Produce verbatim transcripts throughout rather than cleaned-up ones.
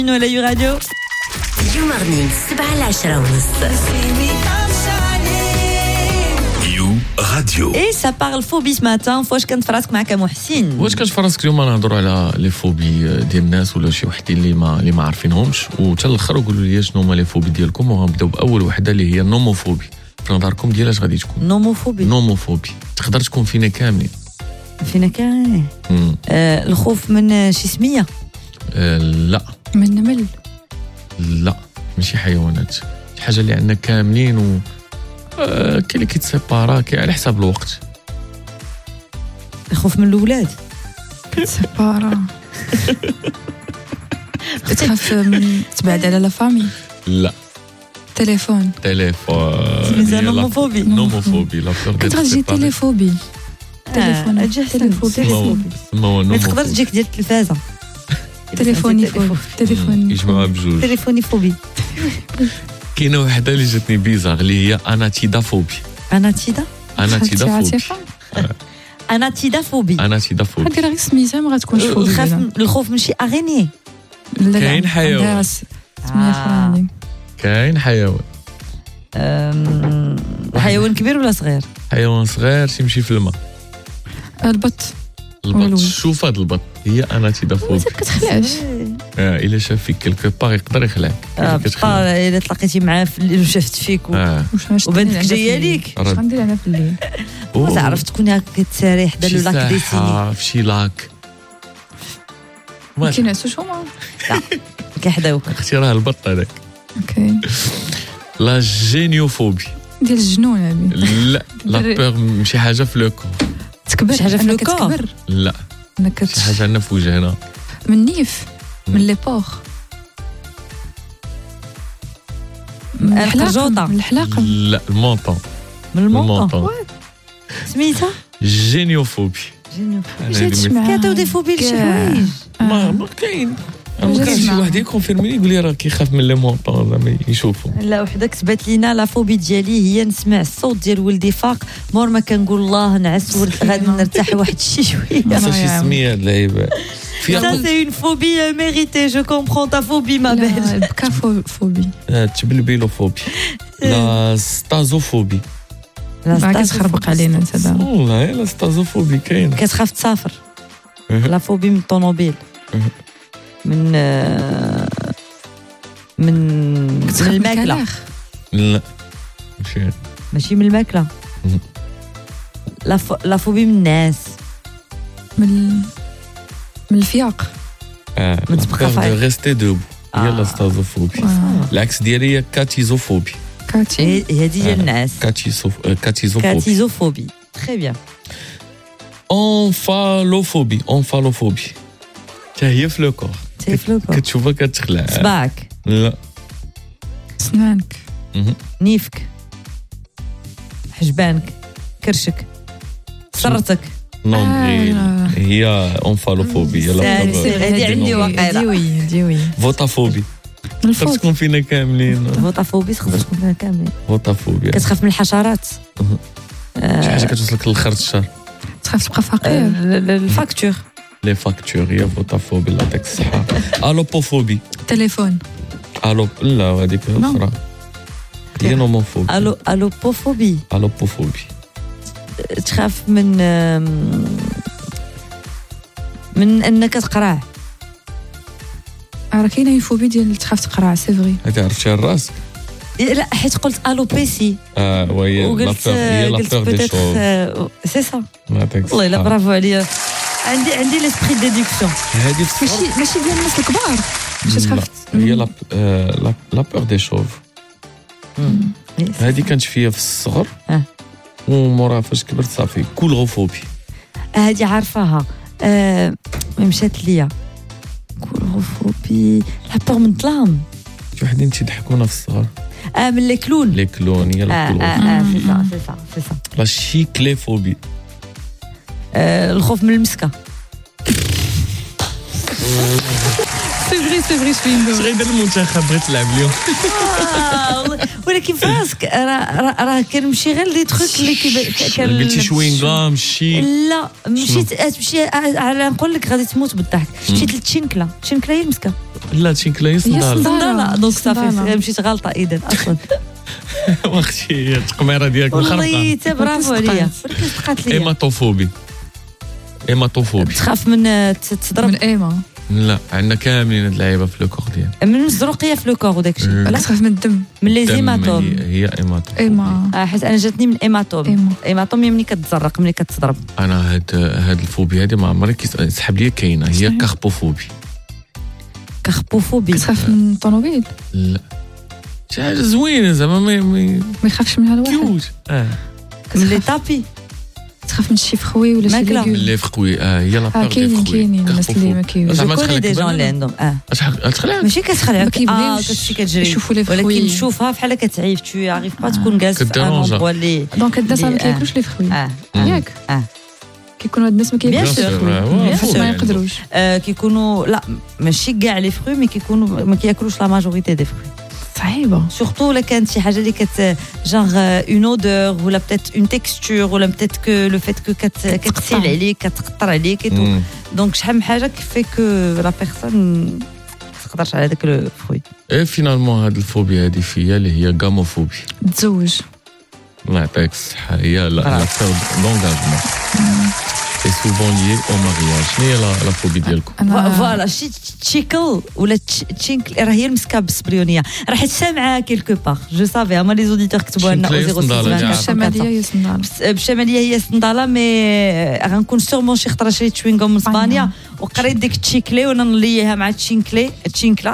ولا يو راديو يو مغني سبعة العشرة ونص يو راديو. اي سا بارل فوبي ce matin. واش كنت في راسك معك محسن؟ واش كنت في راسك اليوم نهضروا على لي فوبي ديال الناس ولا شي وحدين اللي ما اللي ما عارفينهمش وحتى الاخر وقولوا لي شنو هما لي فوبي ديالكم وغنبداو باول وحده اللي هي النوموفوبي. في نظركم ديال اش غادي تكون نوموفوبي؟ نوموفوبي تقدر تكون فينا كاملين. فينا كاملين. آه الخوف من شي سميه؟ آه لا من النمل؟ لا ماشي حيوانات، شي حاجه اللي عندنا كاملين و آه كاين اللي كيتسيبارا كاين على حساب الوقت. الخوف من الاولاد؟ كتسيبارا. تخاف من تبعد على لا فامي؟ لا تليفون؟ تليفون ميزان نوموفوبي. نوموفوبي لا بور ديال كتغجي تليفوبي. تليفون اجي تليفوبي. ما تقدر تجيك ديال التلفازه. تليفوني فوبي. تليفوني يجمعوها بجوج. تليفوني فوبي. كاينه وحده اللي جاتني بيزار اللي هي اناتيدافوبي. اناتيدا؟ اناتيدافوبي. اناتيدافوبي. اناتيدافوبي. هادي راه غير سميتها ما غتكونش فوبي. خاف الخوف من شي اغيني؟ كاين حيوان سميه اخرى. كاين حيوان. حيوان كبير ولا صغير؟ حيوان صغير تيمشي في الماء. البط. البط. شوف هاد البط هي اناتيدافوبي. ما كتخلعش. اه الا شاف فيك كلكو بار يقدر يخلعك. اه بقى الا تلاقيتي معاه في الليل وشافت فيك و... آه. وبانتك جايه ليك اش غندير انا في الليل؟ ما تعرف تكون هكا كتساري حدا لو لاك ديسيني في شي لاك ما كينعسوش هما. لا كيحداوك اختي راه البط هذاك. اوكي. لا جينيوفوبي ديال الجنون هذه. لا لا بور من شي حاجه في لو كور. تكبر شي حاجه في لو كور؟ كتكبر. لا انك شي حاجه عندنا في وجهنا. من النيف من لي بور. من الحلقه. من الحلاقه. لا المونطون. من المونطون. سميتها جينيوفوبي. جينيوفوبي. كاتو دي فوبي لشي حوايج. ما ما كاين. ما كاينش شي واحد يكونفيرمي لي يقول لي راه كيخاف من لي مونطون زعما يشوفوا. لا وحده كتبات لينا لا فوبي ديالي هي نسمع الصوت ديال ولدي فاق مور ما كنقول الله نعس ولد غادي نرتاح واحد شي شويه. فاش سميه هاد اللعيبه Ça c'est une phobie méritée, je comprends ta phobie ma belle. بكا فوبي. تبلبيلوفوبي. لا ستازوفوبي. لا كتخربق علينا انت دابا. والله لا ستازوفوبي كاين. كتخاف تسافر. لا فوبي من الطوموبيل. من من من الماكله. لا ماشي ماشي من الماكله. لا لا فوبي من الناس. من من الفياق. اه من تبقى فايق. ريستي دوب هي لا ستازوفوبي. العكس ديالي هي كاتيزوفوبي. كاتي هذه ديال الناس. كاتيزوف كاتيزوفوبي. كاتيزوفوبي تري بيان. اونفالوفوبي. اونفالوفوبي حتى هي في لو كور. كتشوفها كتخلع. صباعك. لا سنانك. نيفك. حجبانك. كرشك. سرتك. نومبريل. هي اونفالوفوبي. هذه عندي واقيلا. ديوي ديوي. فوتافوبي. تقدر تكون فينا كاملين. فوتافوبي تقدر تكون فينا كاملين. فوتافوبي. كتخاف من الحشرات. شي حاجه كتوصلك للخرج الشهر. تخاف تبقى فقير. الفاكتور. لي فاكتور هي فوتافوبي. الله يعطيك الصحه. الوبوفوبي. تليفون. الو لا هذيك الاخرى هي نوموفوبي. الو الوبوفوبي. الوبوفوبي تخاف من من انك تقرع. راه كاينه فوبي ديال تخاف تقرع سي فري. هذا عرفتي راسك. لا حيت قلت الوبيسي. اه وهي لا بور هي لا بور دي شوز. سي سا. والله لا برافو عليا. عندي عندي ليسبري ديدكسيون. هذه ماشي ماشي ديال الناس الكبار. باش تخاف. هي لا لا بور دي شوف. هذه كانت فيا في الصغر ومورا فاش كبرت صافي كولغوفوبي. هذه عارفاها. آه مشات ليا كولغوفوبي. لا بور من الظلام. شي وحدين تيضحكونا في الصغر. اه من لي كلون. لي كلون هي لا كولغوفوبي. اه سي سا سي سا سي سا. لا شيكليفوبي. آه الخوف من المسكه. سي فري سي فري سويندو. صغير ديال المنتخب بغيت تلعب اليوم. ولكن فراسك راه راه كنمشي غير لي تروك اللي كان قلتي شوينغام شي. لا مشيت تمشي على نقول لك غادي تموت بالضحك. مشيت للتشينكلا. تشينكلا هي المسكه. لا تشينكلا هي هي صندالة صندالة دونك صافي صندالة. مشيت غلطة إذا أصلا واختي التقميره ديالك والله مخربقه. تا برافو عليا ولكن صدقات ليا ايماتوفوبي ايماتوفوبي تخاف من ت- تضرب من ايما لا عندنا كاملين هاد اللعيبه في لوكور ديالنا. من الزروقية في لوكور وداك الشيء لا. لا تخاف من الدم من لي دم زيماتوم هي هي ايماتوفوبي. ايما اه حيت انا جاتني من ايماتوم ايما ايماتوم هي ملي كتزرق ملي كتضرب انا هاد هاد الفوبيا هادي ما عمري كيسحب لي كاينه هي صحيح. كاربوفوبي. كاربوفوبي كتخاف من الطوموبيل لا شي حاجه زوينه زعما ما ما ما يخافش منها الواحد كيوت. اه من لي طابي تخاف من شي فخوي ولا شي ماكلة. ليغوم اللي فقوي اه هي لا اه بار كاينين كاينين الناس اللي ما كيوش زعما جو كوني تخليك دي جون اللي بالك. عندهم اه اشحال تخلع ماشي كتخلعك ما اه كيبغيوش كتمشي كتجري يشوفوا لي ولكن فخوي تشوفها بحال كتعيف تو عارف با تكون جالس في ان كديرونجا. اندروا اللي دونك هاد الناس اللي- ما كياكلوش لي فخوي اه ياك اه كيكونوا هاد الناس ما Bien كياكلوش sûr. لي فخوي آه، Bien sûr. ما يقدروش آه، كيكونوا لا ماشي كاع لي فروي مي كيكونوا ما كياكلوش لا ماجوريتي دي فروي صعيبه سورتو الا كانت شي حاجه اللي كت جانغ اون اودور ولا بتيت اون تيكستور ولا بتيت كو لو فيت كو كتسيل عليك كتقطر عليك ايتو مم. دونك شحال من حاجه كيفي كو لا بيرسون ما تقدرش على داك لو فروي اي فينالمون هاد الفوبيا هادي فيا اللي هي غاموفوبي. تزوج الله يعطيك الصحه هي لا لا برافو. بير دونغاجمون اي سوفون ليي او مارياج. شنو هي لا لا فوبي ديالكم؟ فوالا شي تشيكل ولا تشينكل راه هي المسكه بالسبريونيه راه حيت سامعه كيلكو باغ جو سافي هما لي زوديتور كتبوا لنا تشينكل هي او صندالة، صفر نعم. ستة أربعة الشماليه هي صندال بالشماليه هي صنداله مي غنكون سورمون شي خطره شريت شوينغوم من اسبانيا وقريت ديك تشيكلي وانا نليها مع تشينكلي تشينكلا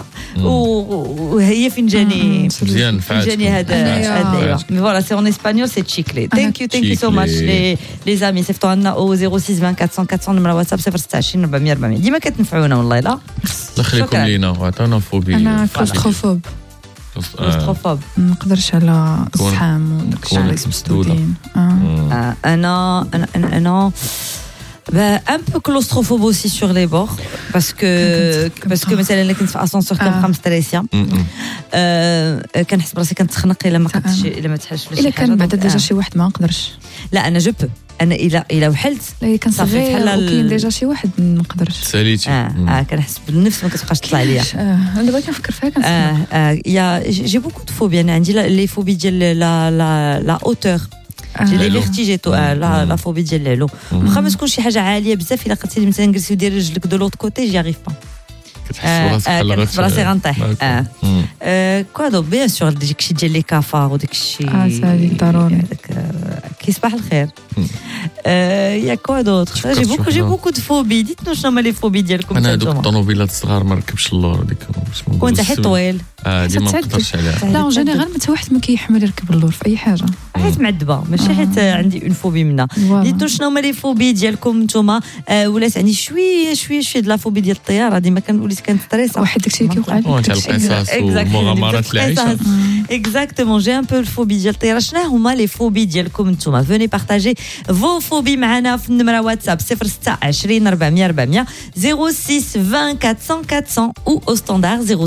وهي فين جاني مزيان فين جاني فعلت هذا هذا مي فوالا سي اون اسبانيول سي تشيكلي ثانك يو ثانك يو سو ماتش لي لي زامي صيفطوا لنا او صفر ستة أربعة أربعمية أربعمية نمره واتساب صفر ستة عشرين أربعمية أربعمية ديما كتنفعونا والله لا الله يخليكم شكراً. لينا وعطانا فوبي. انا كلوستروفوب آه. كلوستروفوب ما نقدرش على كون- الزحام وداك الشيء كونك اللي مسدودة. مسدودين اه مم. Euh, انا انا انا انا bah, un peu claustrophobe aussi sur les bords parce que كنت- parce que مثلا اللي كنت في اسانسور كنبقى مستريسيا مم. آه، كنحس براسي كنتخنق الا ما قدتش أنا. الا ما تحلش الا كان بعدا ديجا شي واحد ما نقدرش لا انا جو بو انا الا الا وحلت لا الا كان صافي صغير بحال ال- وكاين ديجا شي واحد ما نقدرش ساليتي. اه مم. اه كنحس بالنفس ما كتبقاش تطلع عليا اه انا دابا كنفكر فيها كنسمع اه اه يا جي بوكو دو فوبي انا عندي لي فوبي ديال لا لا لا اوتور جي لي العلو. فيرتيجي تو آه، لا لا فوبي ديال العلو واخا ما تكون شي حاجه عاليه بزاف الا قلتي لي مثلا نجلس ودير رجلك دو لوت كوتي جي اريف با كتحس براسك آه، بحال كنحس غت- براسي غنطيح. معاك. آه. مم. آه، كوا دو بيان سور داك الشيء ديال لي كافار وداك الشيء آه، سا هذيك ضروري. هذاك آه، كيصباح الخير مم. آه، يا كوا دوطخ فكرت جي في بوكو جي وحدة. بوكو دو فوبي ديتنا شنو هما لي فوبي ديالكم انا هذوك نتوما الطوموبيلات الصغار ما ركبش اللور هذيك اسمه وانت حيت طويل اه ديما ما تعدل. نقدرش عليها. لا اون جينيرال متى واحد ما كيحمل يركب اللور في اي حاجه حيت معذبه ماشي حيت آه، عندي اون فوبي منها فوالا. ديتنا شنو هما لي فوبي ديالكم نتوما آه، ولات عندي شويه شويه شويه د لا فوبي ديال الطياره ديما كان وليت كنستريس واحد داكشي اللي كيوقع لك وانت على القصص ومغامرات العيشه. Exactement, j'ai un peu le phobie ديال الطياره شنو هما لي فوبي ديالكم نتوما venez partager vos phobies معنا في النمره واتساب صفر ستة عشرين أربعمية أربعمية صفر ستة عشرين أربعمية أربعمية ou au standard zéro